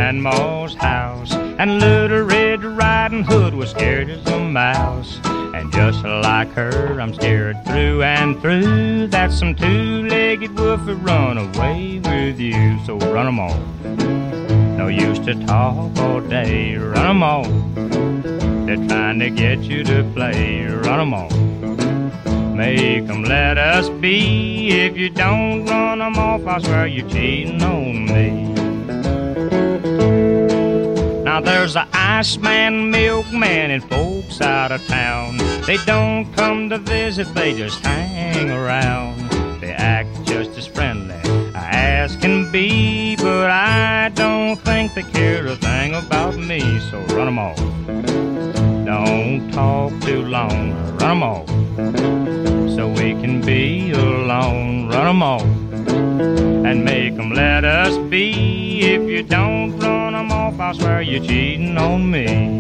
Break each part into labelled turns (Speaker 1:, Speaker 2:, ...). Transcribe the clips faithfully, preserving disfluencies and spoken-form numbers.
Speaker 1: Grandma's house, and Little Red Riding Hood was scared as a mouse. And just like her, I'm scared through and through that some two-legged wolf would run away with you. So run 'em off. No use to talk all day. Run 'em off. They're trying to get you to play. Run 'em off. Make 'em let us be. If you don't run 'em off, I swear you're cheating on me. Now there's a Iceman, milkman, and folks out of town. They don't come to visit, they just hang around. They act just as friendly as can be, but I don't think they care a thing about me. So run 'em off. Don't talk too long. Run 'em off. So we can be alone. Run 'em off. And make 'em let us be. If you don't run 'em off, I swear you're cheating on me.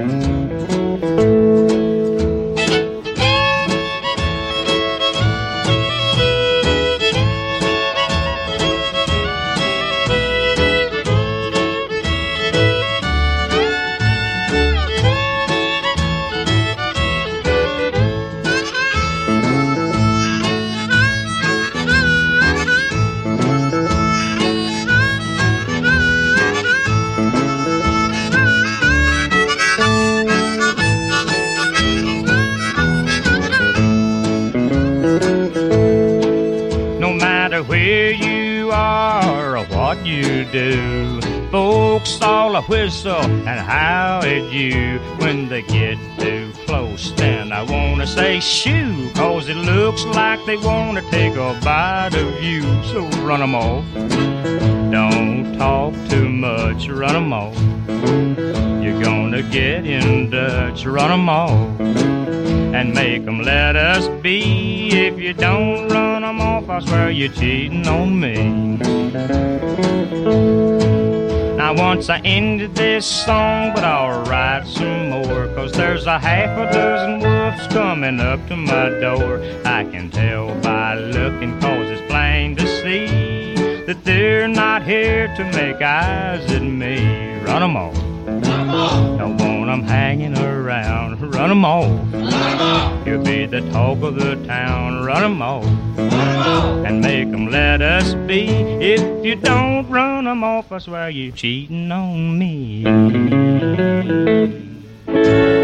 Speaker 1: Where you are or what you do, folks all a whistle and howl at you. When they get too close, then I wanna say shoo, 'cause it looks like they wanna take a bite of you. So run 'em off. Don't talk too much. Run 'em off. You're gonna get in Dutch. Run 'em off. And make 'em let us be. If you don't run 'em off, I swear you're cheating on me. Now once I ended this song, but I'll write some more, 'cause there's a half a dozen wolves coming up to my door. I can tell by looking, 'cause it's plain to see that they're not here to make eyes at me. Run 'em off. Don't want 'em hanging around. Run 'em off. You'll be the talk of the town. Run 'em off. And make 'em let us be. If you don't run 'em off, I swear you're cheating on me.